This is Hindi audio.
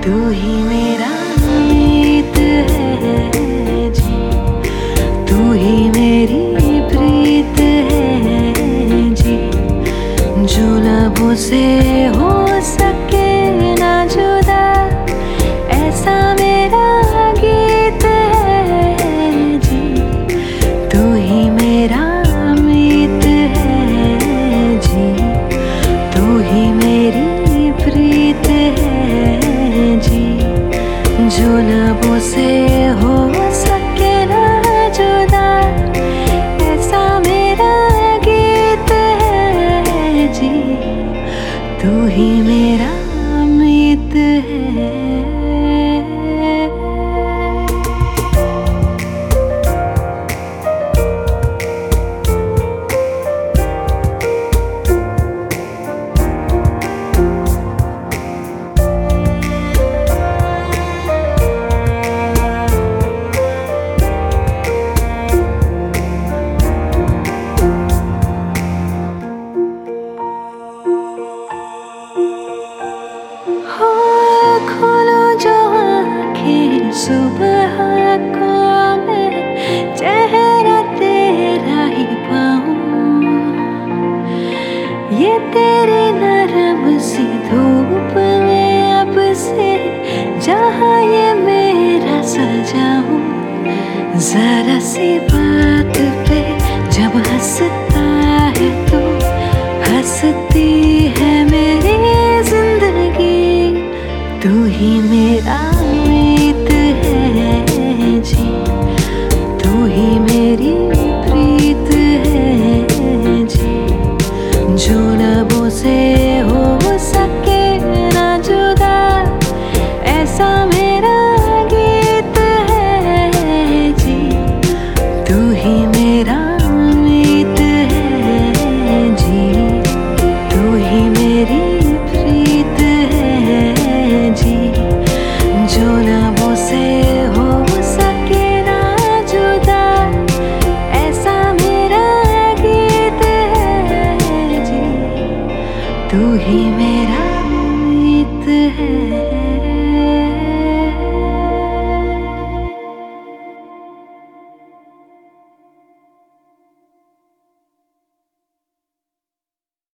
तू ही मेरा मीत है जी, तू ही मेरी प्रीत है जी। जो लबों से हो सके ना जुदा, ऐसा मेरा गीत है जी। तू ही मेरा मीत है जी, तू ही मेरी प्रीत है जी। जो लबों से हो सके ना जुदा, ऐसा मेरा गीत है जी। तू ही मेरा मीत है। खोलो जो आँखें सुबह को, मैं चेहरा तेरा ही पाऊं। ये तेरी नरम सी धूप में अब से जहाँ ये मेरा सजाऊं। जरा सी बात पे जब हंसता है तो हंसती है मेरी जिंदगी। तू ही मेरा मीत है जी, तू ही मेरी प्रीत है जी। जो लबों से हो सके ना जुदा, ऐसा मेरा गीत है जी। तू ही मेरा मीत है जी, तू ही मेरी प्रीत है जी। जो लबों से हो सके ना जुदा, ऐसा मेरा गीत है जी। तू ही मेरा मीत है।